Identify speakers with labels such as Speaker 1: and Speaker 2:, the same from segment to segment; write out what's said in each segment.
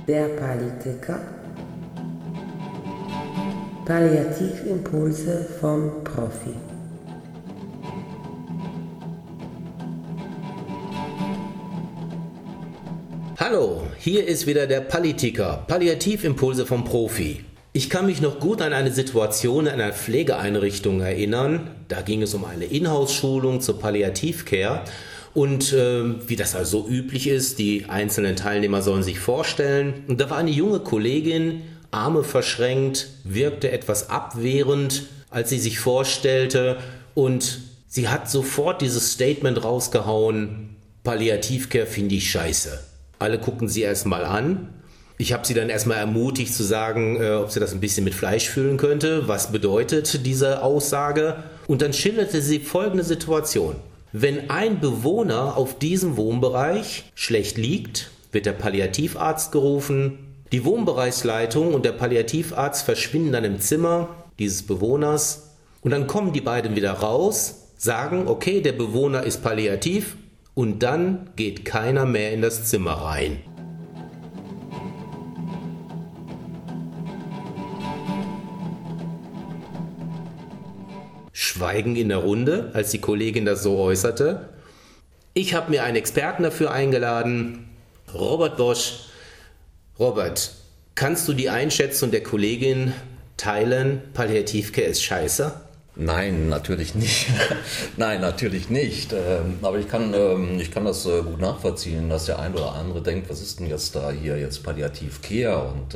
Speaker 1: der Politiker. Palliativimpulse vom Profi.
Speaker 2: Hallo, hier ist wieder der Politiker, Palliativimpulse vom Profi. Ich kann mich noch gut an eine Situation in einer Pflegeeinrichtung erinnern. Da ging es um eine Inhouse-Schulung zur Palliativcare. Und wie das also üblich ist, die einzelnen Teilnehmer sollen sich vorstellen. Und da war eine junge Kollegin, Arme verschränkt, wirkte etwas abwehrend, als sie sich vorstellte. Und sie hat sofort dieses Statement rausgehauen: Palliativcare finde ich scheiße. Alle gucken sie erstmal an. Ich habe sie dann erstmal ermutigt zu sagen, ob sie das ein bisschen mit Fleisch fühlen könnte. Was bedeutet diese Aussage? Und dann schilderte sie folgende Situation. Wenn ein Bewohner auf diesem Wohnbereich schlecht liegt, wird der Palliativarzt gerufen. Die Wohnbereichsleitung und der Palliativarzt verschwinden dann im Zimmer dieses Bewohners. Und dann kommen die beiden wieder raus, sagen, okay, der Bewohner ist palliativ. Und dann geht keiner mehr in das Zimmer rein. Schweigen in der Runde, als die Kollegin das so äußerte. Ich habe mir einen Experten dafür eingeladen, Robert Bosch. Robert, kannst du die Einschätzung der Kollegin teilen? Palliativcare ist scheiße?
Speaker 3: Nein, natürlich nicht. Nein, natürlich nicht. Aber ich kann das gut nachvollziehen, dass der ein oder andere denkt, was ist denn jetzt da hier jetzt Palliativcare und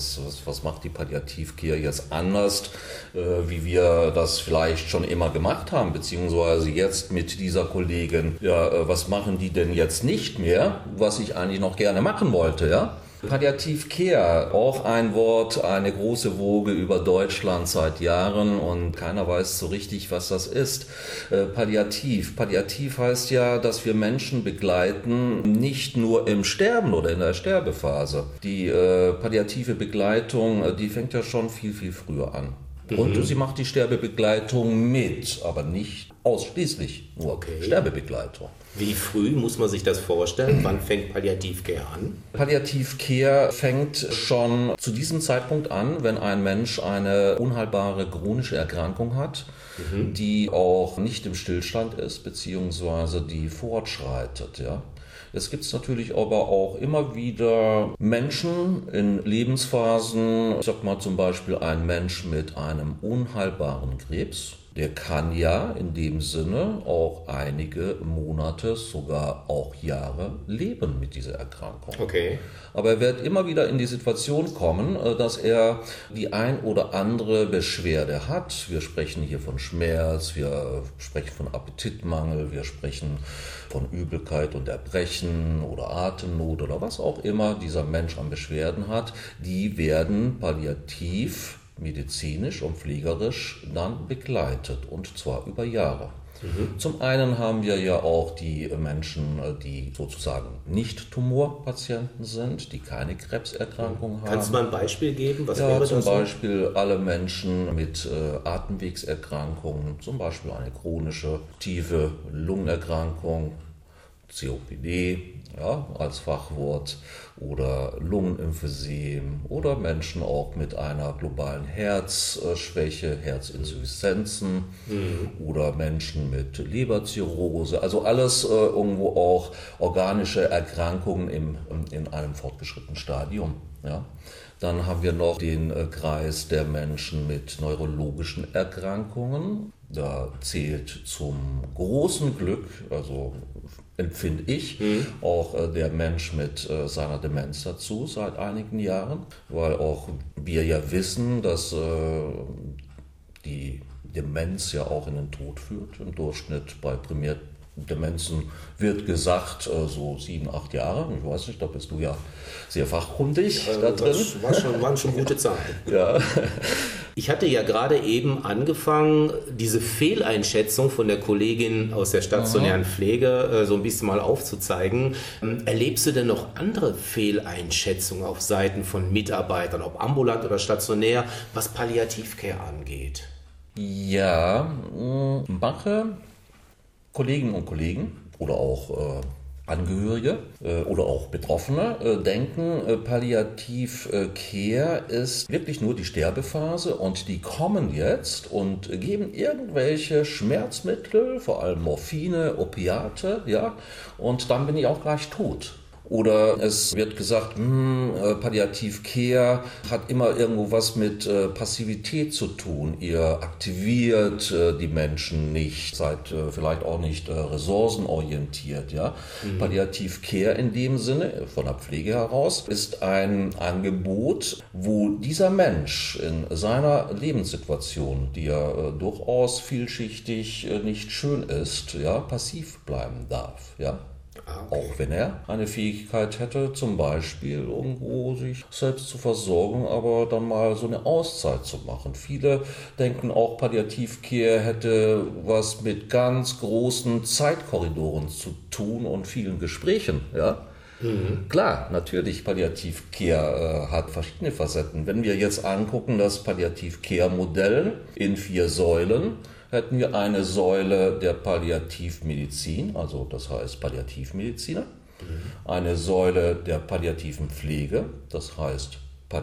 Speaker 3: was macht die Palliativcare jetzt anders, wie wir das vielleicht schon immer gemacht haben, beziehungsweise jetzt mit dieser Kollegin. Ja, was machen die denn jetzt nicht mehr, was ich eigentlich noch gerne machen wollte, ja? Palliativcare, auch ein Wort, eine große Woge über Deutschland seit Jahren und keiner weiß so richtig, was das ist. Palliativ heißt ja, dass wir Menschen begleiten, nicht nur im Sterben oder in der Sterbephase. Die palliative Begleitung, die fängt ja schon viel, viel früher an. Und sie macht die Sterbebegleitung mit, aber nicht ausschließlich nur Sterbebegleitung.
Speaker 2: Wie früh muss man sich das vorstellen? Wann fängt Palliativcare an?
Speaker 3: Palliativcare fängt schon zu diesem Zeitpunkt an, wenn ein Mensch eine unheilbare chronische Erkrankung hat, die auch nicht im Stillstand ist, beziehungsweise die fortschreitet, ja. Es gibt natürlich aber auch immer wieder Menschen in Lebensphasen, ich sag mal zum Beispiel ein Mensch mit einem unheilbaren Krebs, der kann ja in dem Sinne auch einige Monate, sogar auch Jahre leben mit dieser Erkrankung.
Speaker 2: Okay.
Speaker 3: Aber er wird immer wieder in die Situation kommen, dass er die ein oder andere Beschwerde hat. Wir sprechen hier von Schmerz, wir sprechen von Appetitmangel, wir sprechen von Übelkeit und Erbrechen oder Atemnot oder was auch immer dieser Mensch an Beschwerden hat. Die werden palliativ, medizinisch und pflegerisch dann begleitet und zwar über Jahre. Zum einen haben wir ja auch die Menschen, die sozusagen nicht Tumorpatienten sind, die keine Krebserkrankung haben.
Speaker 2: Kannst du mal ein Beispiel geben? Was wäre
Speaker 3: Ja,
Speaker 2: das
Speaker 3: zum
Speaker 2: so?
Speaker 3: Beispiel alle Menschen mit Atemwegserkrankungen, zum Beispiel eine chronische, tiefe Lungenerkrankung, COPD, ja, als Fachwort, oder Lungenemphysem oder Menschen auch mit einer globalen Herzschwäche, Herzinsuffizienzen oder Menschen mit Leberzirrhose, also alles irgendwo auch organische Erkrankungen in einem fortgeschrittenen Stadium. Ja. Dann haben wir noch den Kreis der Menschen mit neurologischen Erkrankungen. Da zählt zum großen Glück, also empfinde ich, auch der Mensch mit seiner Demenz dazu seit einigen Jahren, weil auch wir ja wissen, dass die Demenz ja auch in den Tod führt. Im Durchschnitt bei Primärdemenzen wird gesagt, so 7, 8 Jahre. Ich weiß nicht, da bist du ja sehr fachkundig da drin.
Speaker 2: Das waren schon gute Zahlen.
Speaker 3: Ja.
Speaker 2: Ich hatte ja gerade eben angefangen, diese Fehleinschätzung von der Kollegin aus der stationären Pflege so ein bisschen mal aufzuzeigen. Erlebst du denn noch andere Fehleinschätzungen auf Seiten von Mitarbeitern, ob ambulant oder stationär, was Palliativcare angeht?
Speaker 3: Ja, manche Kolleginnen und Kollegen oder auch Angehörige oder auch Betroffene denken, Palliativ-Care ist wirklich nur die Sterbephase und die kommen jetzt und geben irgendwelche Schmerzmittel, vor allem Morphine, Opiate, ja, und dann bin ich auch gleich tot. Oder es wird gesagt, Palliativ-Care hat immer irgendwo was mit Passivität zu tun. Ihr aktiviert die Menschen nicht, seid vielleicht auch nicht ressourcenorientiert. Ja? Palliativ-Care in dem Sinne, von der Pflege heraus, ist ein Angebot, wo dieser Mensch in seiner Lebenssituation, die ja durchaus vielschichtig nicht schön ist, ja, passiv bleiben darf. Ja?
Speaker 2: Okay.
Speaker 3: Auch wenn er eine Fähigkeit hätte, zum Beispiel irgendwo sich selbst zu versorgen, aber dann mal so eine Auszeit zu machen. Viele denken auch, Palliativ-Care hätte was mit ganz großen Zeitkorridoren zu tun und vielen Gesprächen. Ja? Klar, natürlich, Palliativ-Care hat verschiedene Facetten. Wenn wir jetzt angucken, das Palliativ-Care-Modell in 4 Säulen, hätten wir eine Säule der Palliativmedizin, also das heißt Palliativmediziner, eine Säule der palliativen Pflege, das heißt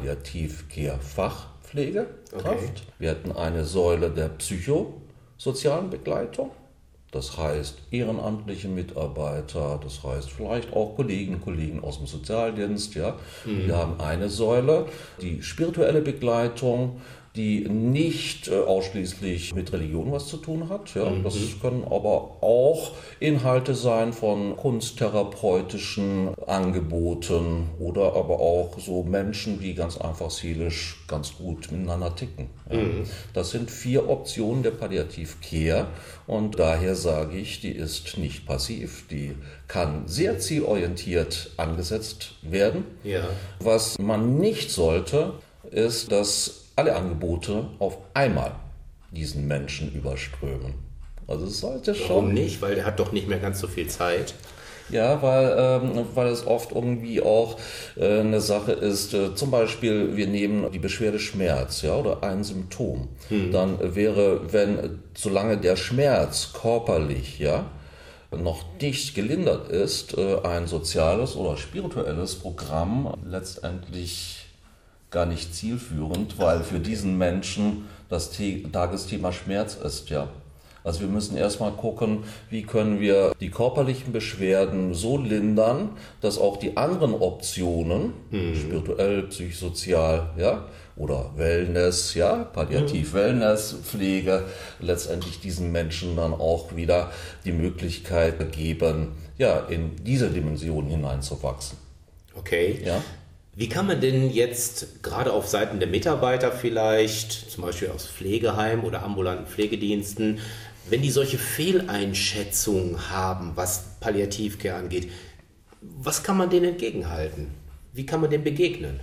Speaker 3: Palliativ-Care-Fachpflegekraft.
Speaker 2: Okay.
Speaker 3: Wir hätten eine Säule der psychosozialen Begleitung, das heißt ehrenamtliche Mitarbeiter, das heißt vielleicht auch Kollegen aus dem Sozialdienst. Ja. Wir haben eine Säule, die spirituelle Begleitung, die nicht ausschließlich mit Religion was zu tun hat. Ja. Das können aber auch Inhalte sein von kunsttherapeutischen Angeboten oder aber auch so Menschen, die ganz einfach seelisch ganz gut miteinander ticken. Ja. Das sind 4 Optionen der Palliativ-Care und daher sage ich, die ist nicht passiv, die kann sehr zielorientiert angesetzt werden.
Speaker 2: Ja.
Speaker 3: Was man nicht sollte, ist, dass alle Angebote auf einmal diesen Menschen überströmen. Also es sollte schon.
Speaker 2: Warum nicht? Weil der hat doch nicht mehr ganz so viel Zeit.
Speaker 3: Ja, weil es oft irgendwie auch eine Sache ist, zum Beispiel wir nehmen die Beschwerde Schmerz, ja, oder ein Symptom. Dann wäre, solange der Schmerz körperlich, ja, noch nicht gelindert ist, ein soziales oder spirituelles Programm letztendlich gar nicht zielführend, weil für diesen Menschen das Tagesthema Schmerz ist, ja. Also wir müssen erstmal gucken, wie können wir die körperlichen Beschwerden so lindern, dass auch die anderen Optionen, spirituell, psychosozial, ja, oder Wellness, ja, Palliativ-Wellness-Pflege, letztendlich diesen Menschen dann auch wieder die Möglichkeit geben, ja, in diese Dimension hineinzuwachsen.
Speaker 2: Okay.
Speaker 3: Ja.
Speaker 2: Wie kann man denn jetzt gerade auf Seiten der Mitarbeiter vielleicht, zum Beispiel aus Pflegeheimen oder ambulanten Pflegediensten, wenn die solche Fehleinschätzungen haben, was Palliativ-Care angeht, was kann man denen entgegenhalten? Wie kann man dem begegnen?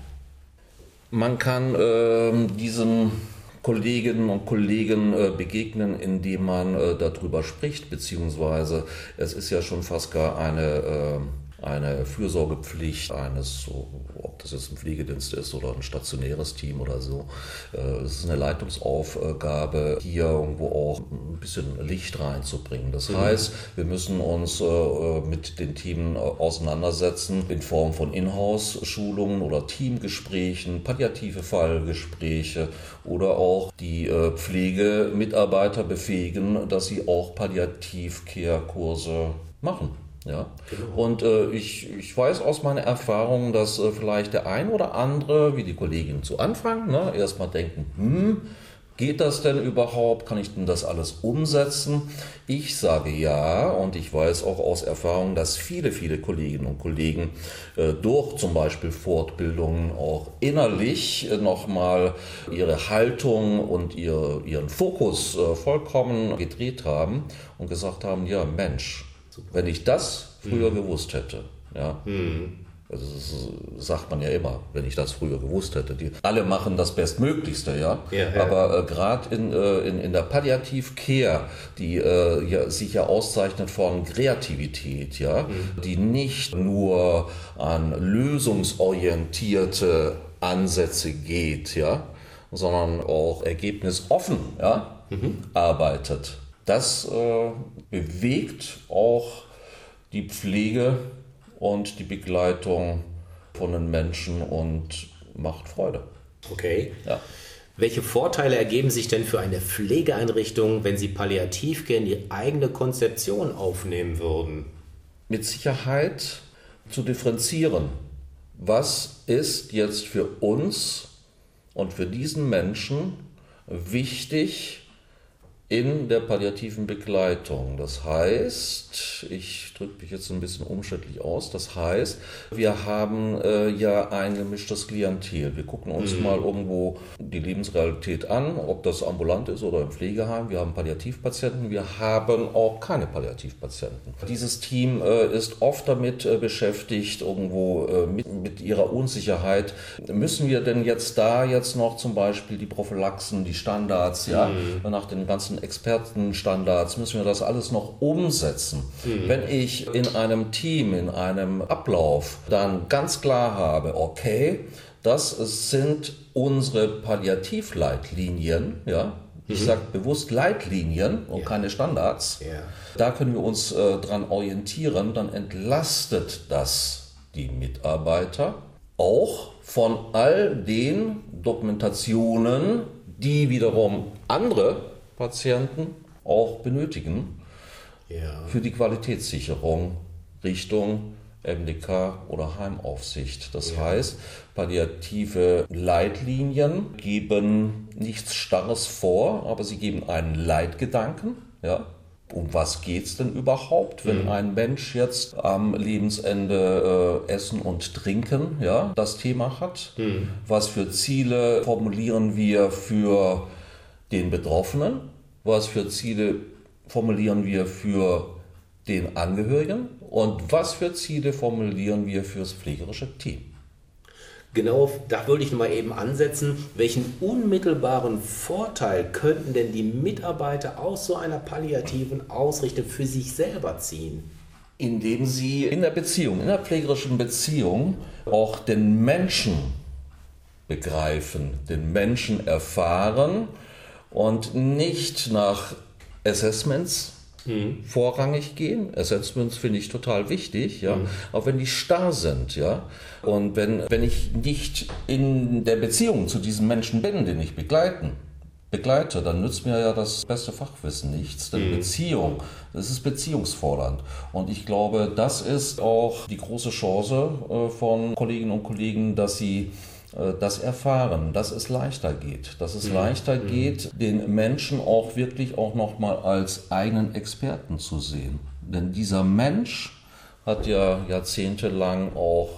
Speaker 3: Man kann diesen Kolleginnen und Kollegen begegnen, indem man darüber spricht, beziehungsweise es ist ja schon fast gar eine Fürsorgepflicht eines, so, ob das jetzt ein Pflegedienst ist oder ein stationäres Team oder so. Es ist eine Leitungsaufgabe, hier irgendwo auch ein bisschen Licht reinzubringen. Das heißt, wir müssen uns mit den Teams auseinandersetzen in Form von Inhouse-Schulungen oder Teamgesprächen, palliative Fallgespräche oder auch die Pflegemitarbeiter befähigen, dass sie auch Palliativ-Care-Kurse machen. Ja.
Speaker 2: Genau.
Speaker 3: Und ich weiß aus meiner Erfahrung, dass vielleicht der ein oder andere, wie die Kollegin zu Anfang, erstmal denken, geht das denn überhaupt? Kann ich denn das alles umsetzen? Ich sage ja, und ich weiß auch aus Erfahrung, dass viele Kolleginnen und Kollegen durch zum Beispiel Fortbildungen auch innerlich nochmal ihre Haltung und ihren Fokus vollkommen gedreht haben und gesagt haben, ja Mensch, wenn ich das früher gewusst hätte, ja, also das sagt man ja immer, wenn ich das früher gewusst hätte. Alle machen das Bestmöglichste, ja. Aber gerade in der Palliativ-Care, die sich ja auszeichnet von Kreativität, ja, die nicht nur an lösungsorientierte Ansätze geht, ja, sondern auch ergebnisoffen, ja, arbeitet. Das bewegt auch die Pflege und die Begleitung von den Menschen und macht Freude.
Speaker 2: Okay.
Speaker 3: Ja.
Speaker 2: Welche Vorteile ergeben sich denn für eine Pflegeeinrichtung, wenn Sie Palliativcare in die eigene Konzeption aufnehmen würden?
Speaker 3: Mit Sicherheit zu differenzieren. Was ist jetzt für uns und für diesen Menschen wichtig in der palliativen Begleitung? Das heißt, ich drücke mich jetzt ein bisschen umständlich aus, das heißt, wir haben ja ein gemischtes Klientel. Wir gucken uns mal irgendwo die Lebensrealität an, ob das ambulant ist oder im Pflegeheim. Wir haben Palliativpatienten, wir haben auch keine Palliativpatienten. Dieses Team ist oft damit beschäftigt, irgendwo mit ihrer Unsicherheit. Müssen wir denn jetzt noch zum Beispiel die Prophylaxen, die Standards, ja, nach den ganzen Expertenstandards, müssen wir das alles noch umsetzen? Wenn ich in einem Team, in einem Ablauf dann ganz klar habe, okay, das sind unsere Palliativleitlinien, ja, ich sage bewusst Leitlinien und keine Standards, da können wir uns dran orientieren, dann entlastet das die Mitarbeiter auch von all den Dokumentationen, die wiederum andere Patienten auch benötigen für die Qualitätssicherung Richtung MDK oder Heimaufsicht. Das heißt, palliative Leitlinien geben nichts Starres vor, aber sie geben einen Leitgedanken. Ja? Um was geht es denn überhaupt, wenn ein Mensch jetzt am Lebensende Essen und Trinken, ja, das Thema hat? Was für Ziele formulieren wir für den Betroffenen? Was für Ziele formulieren wir für den Angehörigen? Und was für Ziele formulieren wir fürs pflegerische Team?
Speaker 2: Genau, da würde ich mal eben ansetzen. Welchen unmittelbaren Vorteil könnten denn die Mitarbeiter aus so einer palliativen Ausrichtung für sich selber ziehen?
Speaker 3: Indem sie in der Beziehung, in der pflegerischen Beziehung auch den Menschen begreifen, den Menschen erfahren und nicht nach Assessments vorrangig gehen. Assessments finde ich total wichtig, ja. Auch wenn die starr sind, ja. Und wenn ich nicht in der Beziehung zu diesem Menschen bin, den ich begleite, dann nützt mir ja das beste Fachwissen nichts. Denn Beziehung, das ist beziehungsfordernd. Und ich glaube, das ist auch die große Chance von Kolleginnen und Kollegen, dass sie das erfahren, dass es leichter geht. Dass es leichter geht, den Menschen auch wirklich auch nochmal als eigenen Experten zu sehen. Denn dieser Mensch hat ja jahrzehntelang auch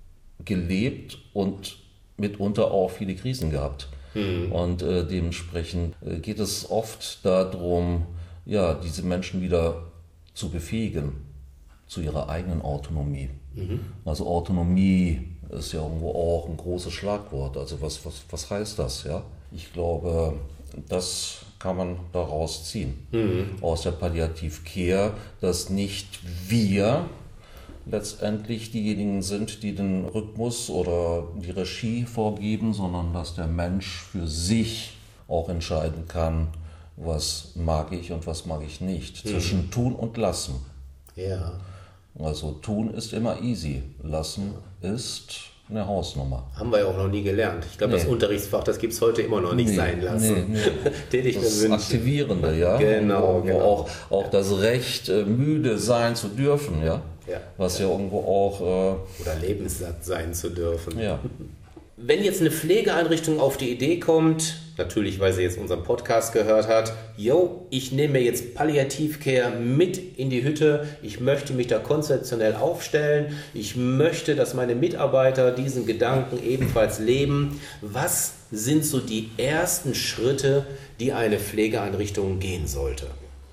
Speaker 3: gelebt und mitunter auch viele Krisen gehabt. Und dementsprechend geht es oft darum, ja, diese Menschen wieder zu befähigen zu ihrer eigenen Autonomie. Also Autonomie ist ja irgendwo auch ein großes Schlagwort. Also was heißt das? Ja? Ich glaube, das kann man daraus ziehen. Aus der Palliativcare, dass nicht wir letztendlich diejenigen sind, die den Rhythmus oder die Regie vorgeben, sondern dass der Mensch für sich auch entscheiden kann, was mag ich und was mag ich nicht. Zwischen tun und lassen.
Speaker 2: Ja.
Speaker 3: Also tun ist immer easy, lassen ist eine Hausnummer.
Speaker 2: Haben wir ja auch noch nie gelernt. Ich glaube, das Unterrichtsfach, das gibt es heute immer noch nicht sein lassen. Den ich mir
Speaker 3: das
Speaker 2: wünsche.
Speaker 3: Aktivierende, ja.
Speaker 2: Genau,
Speaker 3: wo auch das Recht, müde sein zu dürfen, ja. Was ja irgendwo auch...
Speaker 2: oder lebenssatt sein zu dürfen.
Speaker 3: Ja.
Speaker 2: Wenn jetzt eine Pflegeeinrichtung auf die Idee kommt, natürlich, weil sie jetzt unseren Podcast gehört hat, ich nehme mir jetzt Palliativcare mit in die Hütte, ich möchte mich da konzeptionell aufstellen, ich möchte, dass meine Mitarbeiter diesen Gedanken ebenfalls leben. Was sind so die ersten Schritte, die eine Pflegeeinrichtung gehen sollte?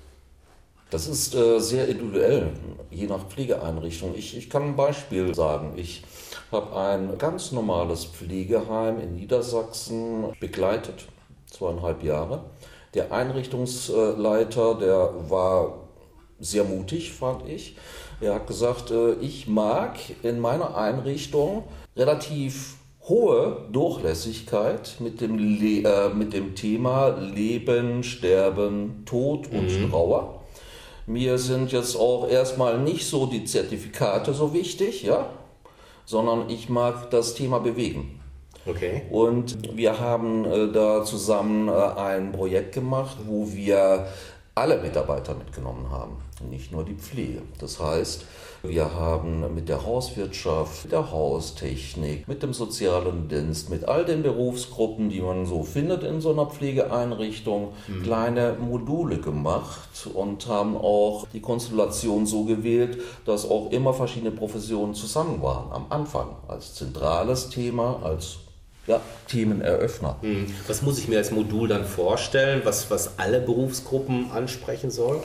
Speaker 3: Das ist sehr individuell, je nach Pflegeeinrichtung. Ich kann ein Beispiel sagen. Ich habe ein ganz normales Pflegeheim in Niedersachsen begleitet, 2,5 Jahre. Der Einrichtungsleiter, der war sehr mutig, fand ich. Er hat gesagt, ich mag in meiner Einrichtung relativ hohe Durchlässigkeit mit dem Thema Leben, Sterben, Tod und Trauer. Mir sind jetzt auch erstmal nicht so die Zertifikate so wichtig, ja, sondern ich mag das Thema bewegen.
Speaker 2: Okay.
Speaker 3: Und wir haben da zusammen ein Projekt gemacht, wo wir alle Mitarbeiter mitgenommen haben, nicht nur die Pflege. Das heißt, wir haben mit der Hauswirtschaft, mit der Haustechnik, mit dem sozialen Dienst, mit all den Berufsgruppen, die man so findet in so einer Pflegeeinrichtung, kleine Module gemacht und haben auch die Konstellation so gewählt, dass auch immer verschiedene Professionen zusammen waren am Anfang als zentrales Thema, als Themeneröffner.
Speaker 2: Was muss ich mir als Modul dann vorstellen, was alle Berufsgruppen ansprechen soll?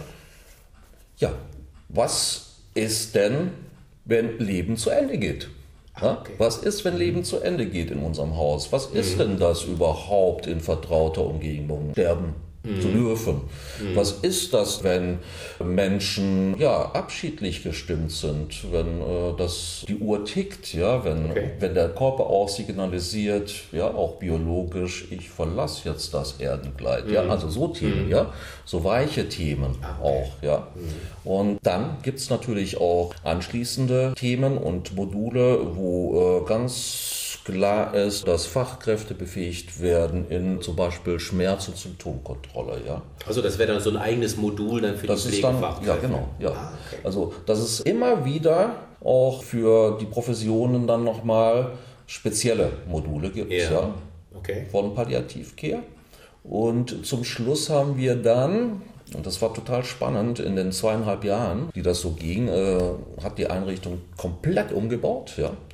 Speaker 3: Ja, was ist denn, wenn Leben zu Ende geht?
Speaker 2: Okay.
Speaker 3: Was ist, wenn Leben zu Ende geht in unserem Haus? Was ist denn das überhaupt in vertrauter Umgebung? Sterben zu dürfen. Was ist das, wenn Menschen abschiedlich gestimmt sind, wenn die Uhr tickt, wenn der Körper auch signalisiert, auch biologisch, ich verlasse jetzt das Erdenkleid, also so Themen, so weiche Themen auch, Und dann gibt es natürlich auch anschließende Themen und Module, wo ganz klar ist, dass Fachkräfte befähigt werden in zum Beispiel Schmerz- und Symptomkontrolle. Ja?
Speaker 2: Also das wäre dann so ein eigenes Modul dann für
Speaker 3: Das
Speaker 2: die
Speaker 3: ist dann,
Speaker 2: Pflegefachkräfte?
Speaker 3: ja genau. Ja.
Speaker 2: Okay.
Speaker 3: Also dass es immer wieder auch für die Professionen dann nochmal spezielle Module gibt
Speaker 2: Okay.
Speaker 3: von Palliativcare. Und zum Schluss haben wir dann, und das war total spannend, in den 2,5 Jahren, die das so ging, hat die Einrichtung komplett umgebaut,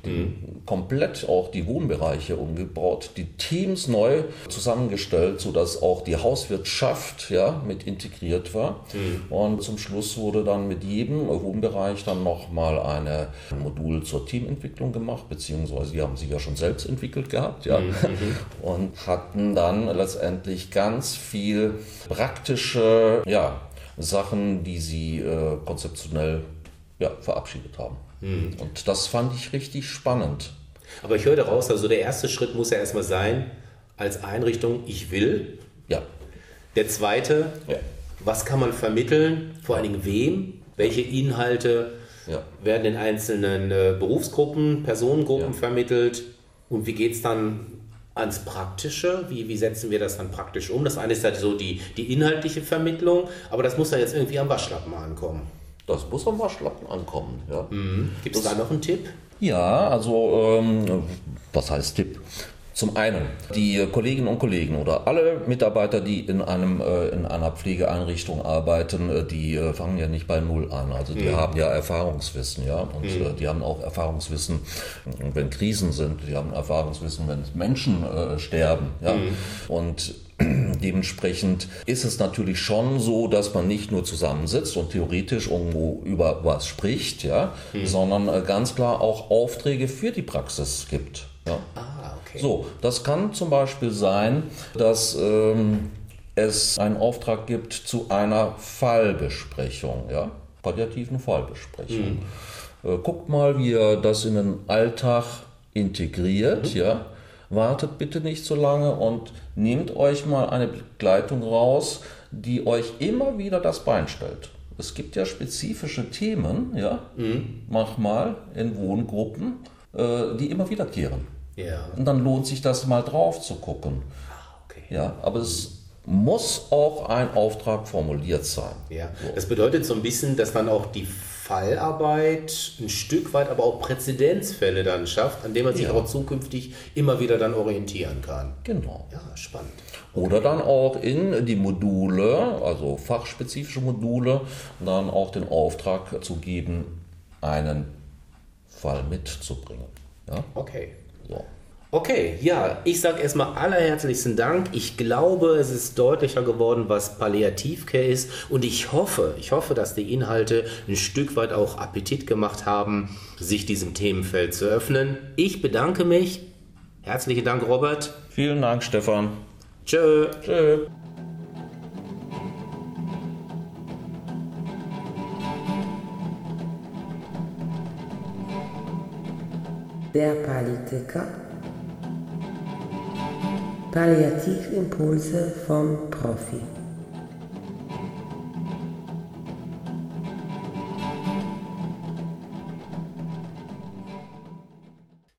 Speaker 3: komplett auch die Wohnbereiche umgebaut, die Teams neu zusammengestellt, sodass auch die Hauswirtschaft mit integriert war. Und zum Schluss wurde dann mit jedem Wohnbereich dann nochmal ein Modul zur Teamentwicklung gemacht, beziehungsweise die haben sich ja schon selbst entwickelt gehabt, und hatten dann letztendlich ganz viel praktische Sachen, die sie konzeptionell verabschiedet haben. Und das fand ich richtig spannend.
Speaker 2: Aber ich höre daraus, also der erste Schritt muss ja erstmal sein, als Einrichtung, ich will.
Speaker 3: Ja.
Speaker 2: Der zweite, was kann man vermitteln, vor allen Dingen wem, welche Inhalte werden in einzelnen Berufsgruppen, Personengruppen vermittelt und wie geht es dann ans Praktische, wie setzen wir das dann praktisch um? Das eine ist halt so die inhaltliche Vermittlung, aber das muss dann jetzt irgendwie am Waschlappen ankommen.
Speaker 3: Das muss am Waschlappen ankommen, ja.
Speaker 2: Gibt es da noch einen Tipp?
Speaker 3: Ja, also was heißt Tipp? Zum einen, die Kolleginnen und Kollegen oder alle Mitarbeiter, die in einer Pflegeeinrichtung arbeiten, die fangen ja nicht bei Null an. Also die haben ja Erfahrungswissen, und die haben auch Erfahrungswissen, wenn Krisen sind, die haben Erfahrungswissen, wenn Menschen sterben, Und dementsprechend ist es natürlich schon so, dass man nicht nur zusammensitzt und theoretisch irgendwo über was spricht, sondern ganz klar auch Aufträge für die Praxis gibt. Ja.
Speaker 2: Okay.
Speaker 3: So, das kann zum Beispiel sein, dass es einen Auftrag gibt zu einer Fallbesprechung, palliativen Fallbesprechung. Guckt mal, wie ihr das in den Alltag integriert, wartet bitte nicht so lange und nehmt euch mal eine Begleitung raus, die euch immer wieder das Bein stellt. Es gibt ja spezifische Themen, manchmal in Wohngruppen, die immer wiederkehren.
Speaker 2: Ja.
Speaker 3: Und dann lohnt sich das mal drauf zu gucken.
Speaker 2: Okay.
Speaker 3: Aber es muss auch ein Auftrag formuliert sein.
Speaker 2: Ja. Das bedeutet so ein bisschen, dass dann auch die Fallarbeit ein Stück weit aber auch Präzedenzfälle dann schafft, an denen man sich auch zukünftig immer wieder dann orientieren kann.
Speaker 3: Genau.
Speaker 2: Ja, spannend.
Speaker 3: Oder dann auch in die Module, also fachspezifische Module, dann auch den Auftrag zu geben, einen Fall mitzubringen. Ja?
Speaker 2: Okay.
Speaker 3: So.
Speaker 2: Okay, ich sage erstmal allerherzlichsten Dank. Ich glaube, es ist deutlicher geworden, was Palliativcare ist und ich hoffe, dass die Inhalte ein Stück weit auch Appetit gemacht haben, sich diesem Themenfeld zu öffnen. Ich bedanke mich. Herzlichen Dank, Robert.
Speaker 3: Vielen Dank, Stefan.
Speaker 2: Tschö.
Speaker 3: Tschö.
Speaker 1: Der Pallitheker. Palliativimpulse vom Profi.